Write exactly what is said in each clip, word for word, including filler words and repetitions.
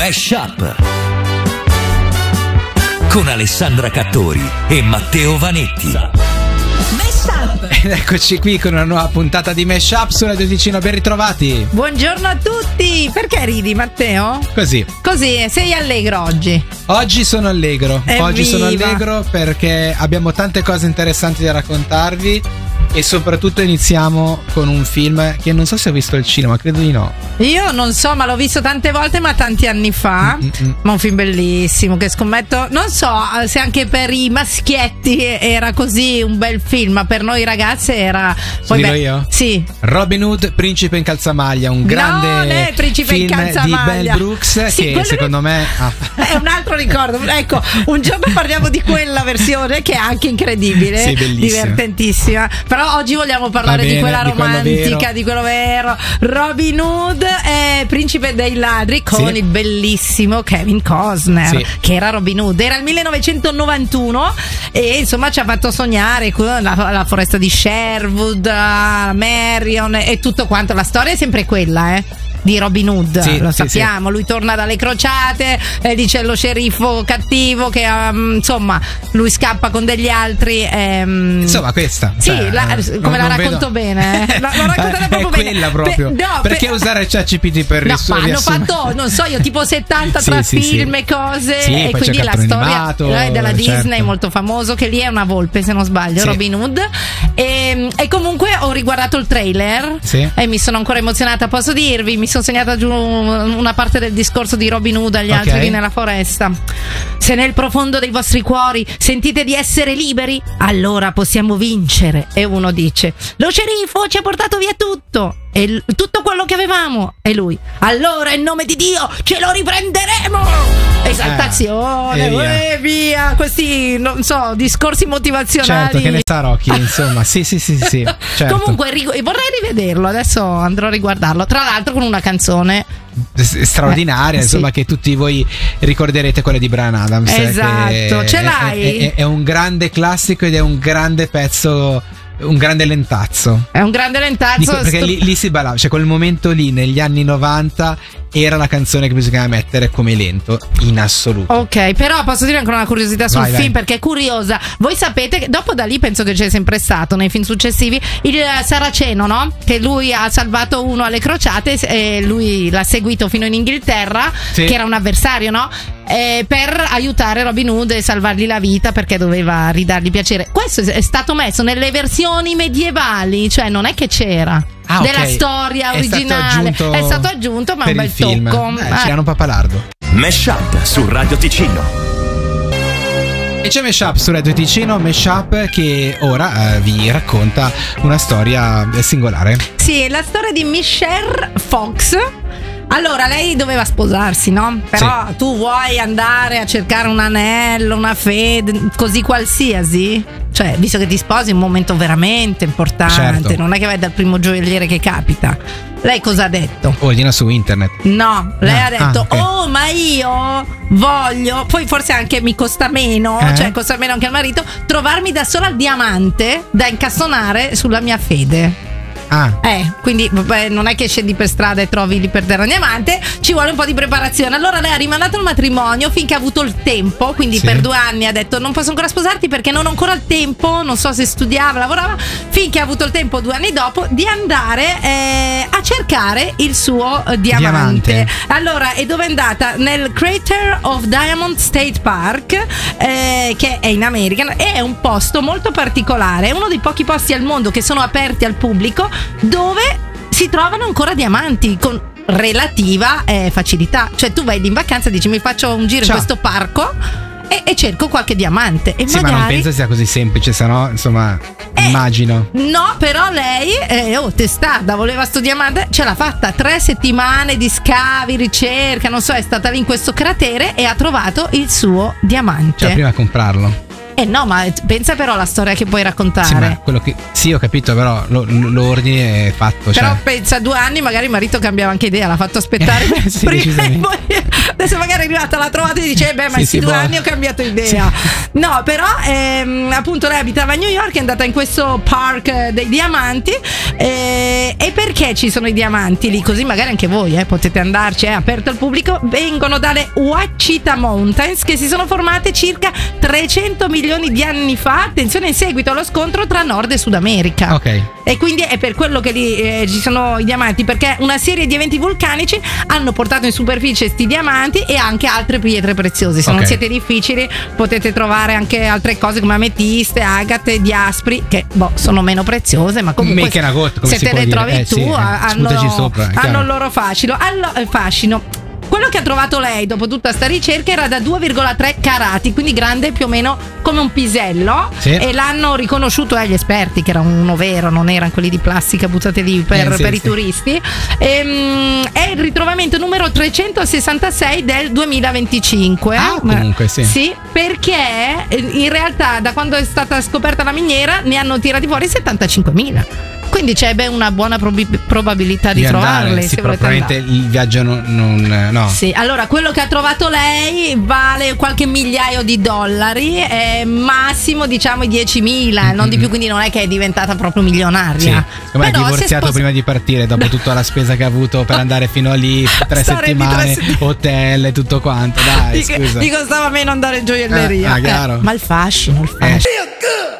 Mashup con Alessandra Cattori e Matteo Vanetti. Mashup. Ed eccoci qui con una nuova puntata di Mashup su Radio Ticino, ben ritrovati. Buongiorno a tutti. Perché ridi, Matteo? Così. Così, sei allegro oggi? Oggi sono allegro. Evviva. Oggi sono allegro perché abbiamo tante cose interessanti da raccontarvi. E soprattutto iniziamo con un film che non so se ho visto al cinema, credo di no. Io non so, ma l'ho visto tante volte, ma tanti anni fa. Mm-mm. Ma un film bellissimo che scommetto, non so se anche per i maschietti era così un bel film, ma per noi ragazze era. Poi dico beh, io? Sì. Robin Hood, Principe in calzamaglia, un grande no, è Principe film in calzamaglia di Mel Brooks, sì, che secondo ne... me ah. è un altro ricordo. Ecco, un giorno parliamo di quella versione che è anche incredibile, sì, bellissima, divertentissima. Però oggi vogliamo parlare bene, di quella romantica, di quello vero. Robin Hood è Principe dei ladri con sì. il bellissimo Kevin Costner, sì. che era Robin Hood. Era il millenovecentonovantuno e insomma ci ha fatto sognare con la, la foresta di Sherwood, Marion e tutto quanto. La storia è sempre quella, eh. di Robin Hood, sì, lo sì, sappiamo, sì. Lui torna dalle crociate e dice lo sceriffo cattivo che um, insomma lui scappa con degli altri ehm... insomma questa sì, cioè, la, come la racconto vedo. bene eh? la, l'ho raccontata proprio è bene quella proprio Pe- no, perché per... usare ChatGPT per no, risu- ma hanno riassumere. fatto non so io tipo settanta sì, tra sì, film sì. e cose sì, e quindi la storia animato, eh, della certo. Disney molto famoso, che lì è una volpe se non sbaglio, sì. Robin Hood e, e comunque ho riguardato il trailer sì. e mi sono ancora emozionata, posso dirvi, mi sono segnata giù una parte del discorso di Robin Hood agli okay. altri lì nella foresta. Se nel profondo dei vostri cuori sentite di essere liberi, allora possiamo vincere. E uno dice: lo sceriffo ci ha portato via tutto, e l- tutto quello che avevamo. E lui: allora in nome di Dio ce lo riprenderemo. Esaltazione, eh, e via. E via. Questi non so discorsi motivazionali. Certo, che ne sa Rocky, insomma. Sì, sì, sì, sì. Certo. Comunque rig- vorrei rivederlo. Adesso andrò a riguardarlo. Tra l'altro con una canzone straordinaria, eh, insomma, sì. che tutti voi ricorderete, quella di Bryan Adams. Esatto, che ce l'hai? È, è, è un grande classico ed è un grande pezzo, un grande lentazzo. È un grande lentazzo. Dico, perché sto... lì, lì si ballava, cioè quel momento lì negli anni novanta era la canzone che bisognava mettere come lento in assoluto. Ok, però posso dire ancora una curiosità sul vai, film, vai. perché è curiosa. Voi sapete che dopo da lì penso che c'è sempre stato nei film successivi il Saraceno, no? Che lui ha salvato uno alle crociate e lui l'ha seguito fino in Inghilterra, sì. che era un avversario, no? Eh, per aiutare Robin Hood e salvargli la vita perché doveva ridargli piacere. Questo è stato messo nelle versioni medievali, cioè non è che c'era ah, della okay. storia è originale, stato aggiunto è stato aggiunto, ma è un bel film. tocco. Eh, c'era un papalardo. Mashup su Radio Ticino. E c'è Mashup su Radio Ticino, Mashup che ora eh, vi racconta una storia singolare. Sì, la storia di Michelle Fox. Allora, lei doveva sposarsi, no? Però sì. tu vuoi andare a cercare un anello, una fede, così qualsiasi? Cioè, visto che ti sposi è un momento veramente importante, certo. non è che vai dal primo gioielliere che capita. Lei cosa ha detto? Ordina su internet. No, lei ah, ha detto: ah, okay. oh, ma io voglio, poi forse anche mi costa meno, eh? cioè costa meno anche al marito, trovarmi da sola il diamante da incastonare sulla mia fede. Ah. Eh, quindi beh, non è che scendi per strada e trovi lì per terra un diamante, ci vuole un po' di preparazione. Allora lei ha rimandato il matrimonio finché ha avuto il tempo, quindi sì. per due anni ha detto: non posso ancora sposarti perché non ho ancora il tempo, non so se studiava, lavorava, finché ha avuto il tempo due anni dopo di andare eh, a cercare il suo eh, diamante. diamante. Allora, e dove è andata? Nel Crater of Diamond State Park, eh, che è in America, e è un posto molto particolare, è uno dei pochi posti al mondo che sono aperti al pubblico dove si trovano ancora diamanti con relativa eh, facilità. Cioè tu vai lì in vacanza e dici: mi faccio un giro Ciao. in questo parco e, e cerco qualche diamante e sì, magari... ma non penso sia così semplice, se no insomma eh, immagino. No, però lei eh, oh, testada, voleva sto diamante, ce l'ha fatta. Tre settimane di scavi, ricerca, non so, è stata lì in questo cratere e ha trovato il suo diamante. Cioè prima comprarlo. Eh no, ma pensa però alla storia che puoi raccontare. Sì, ma quello che sì, ho capito, però lo, l'ordine è fatto. Però cioè. pensa, due anni magari il marito cambiava anche idea, l'ha fatto aspettare sì, prima e poi Adesso magari è arrivata, l'ha trovata e dice: beh, ma Sì, in sì, due boh. anni ho cambiato idea. No, però ehm, appunto lei abitava a New York, è andata in questo park eh, dei diamanti. eh, E perché ci sono i diamanti lì? Così magari anche voi eh, potete andarci, è aperto al pubblico. Vengono dalle Ouachita Mountains, che si sono formate circa trecento milioni di anni fa. Attenzione, in seguito allo scontro tra Nord e Sud America. Ok. E quindi è per quello che lì eh, ci sono i diamanti, perché una serie di eventi vulcanici hanno portato in superficie sti diamanti e anche altre pietre preziose. Se Ok. non siete difficili potete trovare anche altre cose come ametiste, agate, diaspri, che boh, sono meno preziose, ma comunque Make a goat, come se si te può le dire. trovi Eh, tu sì, eh, hanno, sputaci sopra, è hanno chiaro. il loro fascino. Allo- eh, fascino. Quello che ha trovato lei dopo tutta sta ricerca era da due virgola tre carati, quindi grande più o meno come un pisello. Sì. E l'hanno riconosciuto agli esperti che era uno vero, non erano quelli di plastica buttati lì per, Eh, sì, per sì. i turisti. Ehm, è il ritrovamento numero trecentosessantasei del duemilaventicinque. Ah, comunque, sì. Sì, perché eh, in realtà da quando è stata scoperta la miniera ne hanno tirati fuori settantacinquemila. Quindi c'è ben una buona probi- probabilità di, Di andare, trovarle. sì, se volete probabilmente andare. il viaggio non, non- no. Sì, allora quello che ha trovato lei vale qualche migliaio di dollari, eh, massimo diciamo i diecimila, non di più, quindi non è che è diventata proprio Sì, milionaria. secondo me è Però si divorziato spos- prima di partire, dopo tutta la spesa che ha avuto per andare fino a lì, tre Stare lì tre settimane, settimane. hotel e tutto quanto. Dai, Gli, scusa. gli costava meno andare in gioielleria. Ah, ah, chiaro. ma il fascino, il Eh, fascino.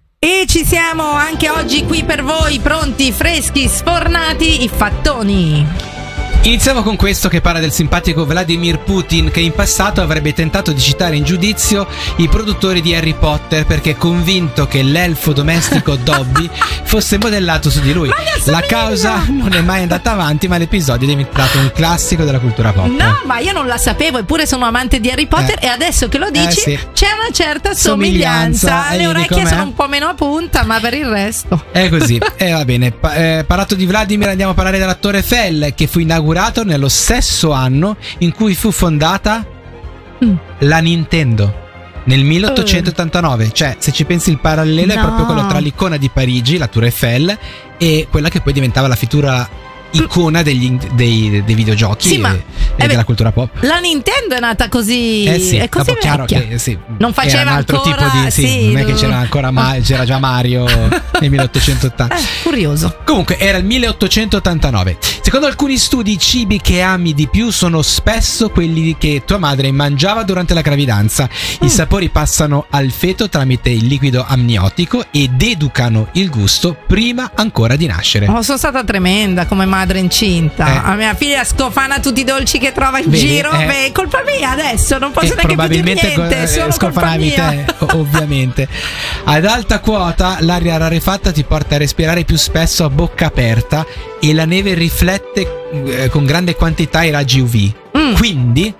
E ci siamo anche oggi qui per voi, pronti, freschi, sfornati, i fattoni. Iniziamo con questo che parla del simpatico Vladimir Putin, che in passato avrebbe tentato di citare in giudizio i produttori di Harry Potter perché è convinto che l'elfo domestico Dobby fosse modellato su di lui. Ma ne La assomiglia! causa non è mai andata avanti, ma l'episodio è diventato un classico della cultura pop. No, ma io non la sapevo, eppure sono amante di Harry Potter Eh. e adesso che lo dici Eh, sì. c'è una certa Somiglianza, somiglianza. e Le vedi orecchie com'è? sono un po' meno a punta, ma per il resto. È così, e va bene. Pa- eh, parlato di Vladimir, andiamo a parlare dell'attore Fell, che fu inaugurato nello stesso anno in cui fu fondata Mm. la Nintendo. Nel milleottocentottantanove, cioè se ci pensi il parallelo è No. proprio quello tra l'icona di Parigi, la Tour Eiffel, e quella che poi diventava la figura icona degli, dei, dei videogiochi Sì, e, ma- e eh beh, della cultura pop. La Nintendo è nata così, Eh sì, è così dopo chiaro vecchia. che sì, Non faceva era un altro ancora- tipo di sì, sì, non è che no. c'era ancora Ma- c'era già Mario nel milleottocentottanta. Eh, curioso. Comunque era il milleottocentottantanove. Secondo alcuni studi, i cibi che ami di più sono spesso quelli che tua madre mangiava durante la gravidanza. I Mm. sapori passano al feto tramite il liquido amniotico ed educano il gusto prima ancora di nascere. Oh, sono stata tremenda come madre incinta. Eh. A mia figlia scofana tutti i dolci che trova in Vedi, giro. eh. Beh, è colpa mia adesso, non posso E neanche più dire probabilmente niente. co- Solo colpa scofanavi mia. te, o- ovviamente. Ad alta quota l'aria rarefatta ti porta a respirare più spesso a bocca aperta e la neve riflette eh, con grande quantità i raggi U V. Mm. Quindi,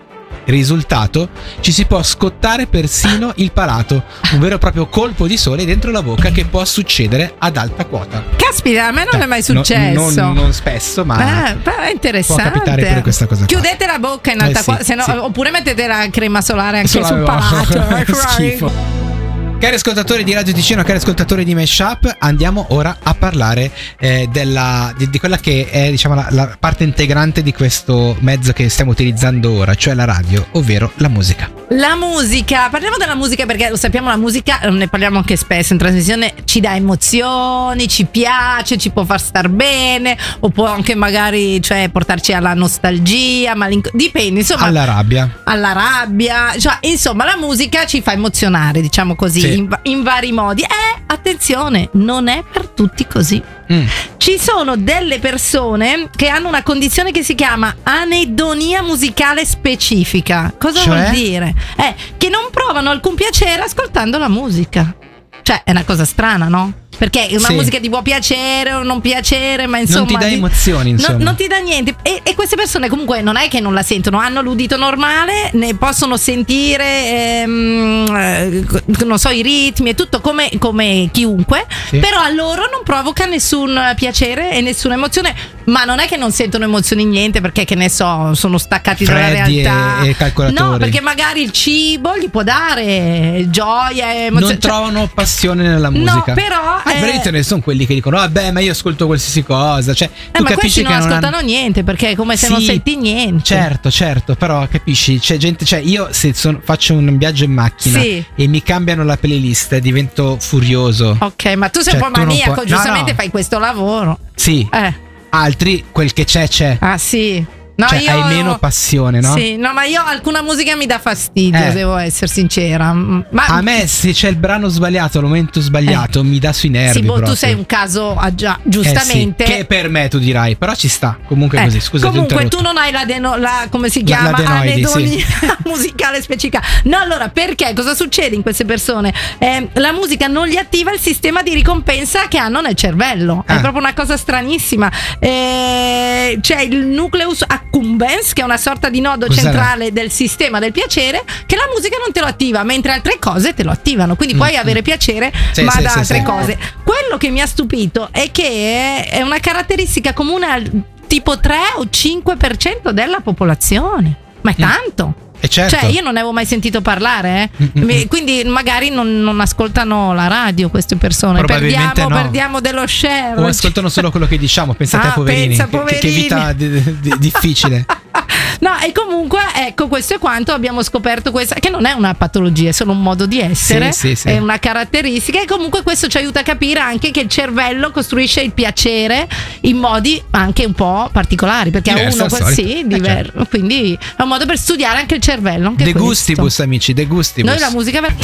risultato, ci si può scottare persino il palato, un vero e proprio colpo di sole dentro la bocca che può succedere ad alta quota. Caspita, a me non Cioè, è mai no- successo. non, non spesso, ma Eh, però è interessante. può capitare pure questa cosa qua. Chiudete la bocca in Eh alta sì, qua- se no- sì. oppure mettete la crema solare anche Solo- sul palato. Che schifo. Cari ascoltatori di Radio Ticino, cari ascoltatori di Meshup, andiamo ora a parlare eh, della, di, di quella che è, diciamo, la, la parte integrante di questo mezzo che stiamo utilizzando ora, cioè la radio, ovvero la musica. La musica, parliamo della musica perché lo sappiamo, la musica, ne parliamo anche spesso in trasmissione, ci dà emozioni, ci piace, ci può far star bene, o può anche magari, cioè, portarci alla nostalgia, malinco- dipende, insomma, Alla rabbia. alla rabbia, cioè, insomma, la musica ci fa emozionare, diciamo così, Sì. in, va- in vari modi. E attenzione, non è per tutti così. Mm. Ci sono delle persone che hanno una condizione che si chiama anedonia musicale specifica. Cosa Cioè? vuol dire? Eh, che non provano alcun piacere ascoltando la musica. Cioè, è una cosa strana, no? Perché una Sì. musica ti può piacere o non piacere, ma insomma Non ti dà di- emozioni, no- insomma. non ti dà niente. E, e queste persone comunque non è che non la sentono, hanno l'udito normale, ne possono sentire, ehm, eh, non so, i ritmi e tutto come, come chiunque, Sì. però a loro non provoca nessun piacere e nessuna emozione. Ma non è che non sentono emozioni niente, perché che ne so, sono staccati Freddi dalla realtà. E, e calcolatori. No, perché magari il cibo gli può dare gioia, emozioni. Non cioè, trovano passione nella musica. No, però ah, eh, però sono quelli che dicono vabbè, ma io ascolto qualsiasi cosa. Cioè, eh, tu ma capisci questi che non non ascoltano hanno... niente, perché è come se sì, non senti niente. Certo, certo, però capisci, c'è gente, cioè io se son, faccio un viaggio in macchina sì. e mi cambiano la playlist divento furioso. Ok, ma tu sei cioè, un po' maniaco, puoi... giustamente no, no. fai questo lavoro. Sì. Eh. Altri, quel che c'è, c'è. Ah, sì. No, cioè, io, hai meno passione, no? Sì, no, ma io alcuna musica mi dà fastidio, eh. devo essere sincera. Ma a me se c'è il brano sbagliato al momento sbagliato eh. mi dà sui nervi. Sì, boh, proprio. tu sei un caso ah, già, giustamente. Eh sì, che per me tu dirai, però ci sta. Comunque eh. così, scusa. Comunque tu non hai la, deno, la come si chiama? La, la anedonia sì. musicale specifica. No, allora perché? Cosa succede in queste persone? Eh, la musica non gli attiva il sistema di ricompensa che hanno nel cervello. Ah. È proprio una cosa stranissima. Eh, c'è il nucleus accumbens, che è una sorta di nodo Cos'è? centrale del sistema del piacere, che la musica non te lo attiva, mentre altre cose te lo attivano. Quindi mm. puoi avere piacere, sì, ma sì, da sì, altre sì. cose. Quello che mi ha stupito è che è una caratteristica comune al tipo tre o cinque per cento della popolazione. Ma è tanto. Mm. E certo. Cioè io non ne avevo mai sentito parlare, eh? mm-hmm. quindi magari non, non ascoltano la radio queste persone. Perdiamo, no. perdiamo dello share. O ascoltano solo quello che diciamo. Pensate ah, a poverini, pensa, che, poverini. che vita d- d- difficile. No, e comunque ecco, questo è quanto abbiamo scoperto, questa che non è una patologia, è solo un modo di essere, sì, sì, sì. è una caratteristica, e comunque questo ci aiuta a capire anche che il cervello costruisce il piacere in modi anche un po' particolari, perché diverso ha uno sì, diver- certo. Quindi è un modo per studiare anche il cervello, anche De questo. gustibus, amici, de gustibus. Noi la musica ver-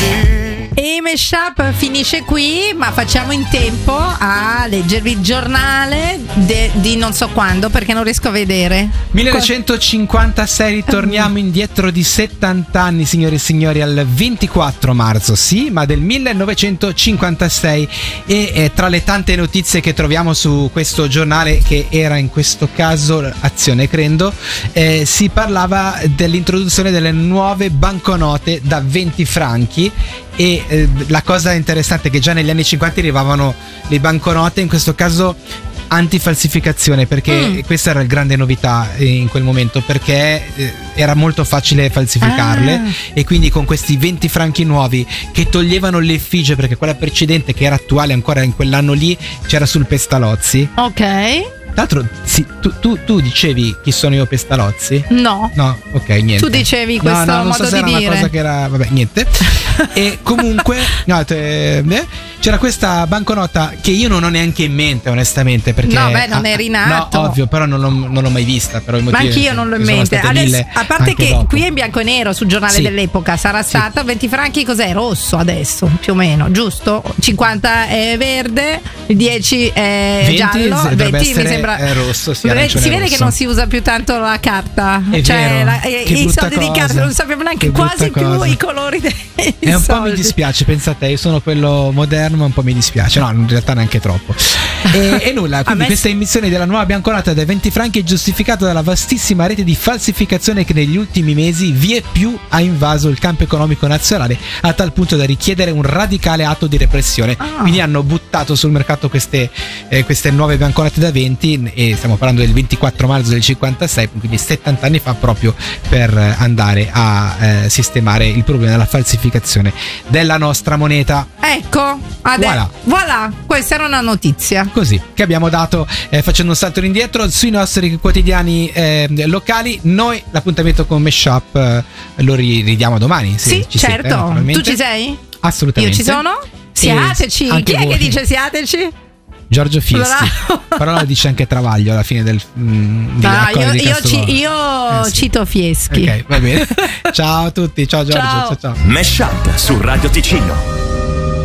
e Meshup finisce qui, ma facciamo in tempo a leggervi il giornale de- di non so quando, perché non riesco a vedere. millenovecentocinquantasei, ritorniamo indietro di settanta anni, signore e signori, al ventiquattro marzo, sì, ma del millenovecentocinquantasei. E eh, tra le tante notizie che troviamo su questo giornale, che era in questo caso Azione Credo, eh, si parlava dell'introduzione delle nuove banconote da venti franchi. E eh, la cosa interessante è che già negli anni cinquanta arrivavano le banconote, in questo caso antifalsificazione, perché mm. questa era la grande novità in quel momento, perché eh, era molto facile falsificarle, ah. e quindi con questi venti franchi nuovi che toglievano l'effigie, perché quella precedente, che era attuale ancora in quell'anno lì, c'era sul Pestalozzi. Ok. Tra l'altro, sì, tu, tu, tu dicevi chi sono io, Pestalozzi? No. No, ok, niente. Tu dicevi questo no, no, modo non so se di era dire. una cosa che era, vabbè, niente. E comunque, no, te, beh, c'era questa banconota che io non ho neanche in mente, onestamente, perché no, beh, non eri nato. No, ovvio, però non l'ho, non l'ho mai vista, però i ma anch'io non l'ho in mente. Adesso, a parte che dopo. Qui è in bianco e nero sul giornale sì. dell'epoca, sarà stata sì. venti franchi, cos'è? Rosso adesso, più o meno, giusto? cinquanta è verde, dieci è venti giallo, venti mi sembra è rosso. Sì, si vede rosso. Che non si usa più tanto la carta, è cioè la, i soldi cosa. Di carta non sappiamo neanche che quasi più cosa. I colori dei e un soldi. po' mi dispiace, pensate, io sono quello moderno, ma un po' mi dispiace, no, in realtà neanche troppo. E, e nulla, quindi questa emissione della nuova banconota da venti franchi è giustificata dalla vastissima rete di falsificazione che negli ultimi mesi vie più ha invaso il campo economico nazionale, a tal punto da richiedere un radicale atto di repressione. Ah. Quindi hanno buttato sul mercato queste, eh, queste nuove banconote da venti, e stiamo parlando del ventiquattro marzo del cinquantasei, quindi settanta anni fa, proprio per andare a eh, sistemare il problema della falsificazione della nostra moneta. Ecco, adesso voilà. voilà, questa era una notizia così che abbiamo dato, eh, facendo un salto indietro sui nostri quotidiani eh, locali. Noi l'appuntamento con Meshup eh, lo ridiamo domani. Sì, ci certo. Siete, tu ci sei? Assolutamente. Io ci sono? Siateci. Chi è voi. che dice siateci? Giorgio Fieschi. Però lo dice anche Travaglio alla fine del mm, di ah, io, di io, ci, io eh, sì. cito Fieschi. Ok, va bene. Ciao a tutti, ciao Giorgio, ciao ciao. ciao. Meshup su Radio Ticino.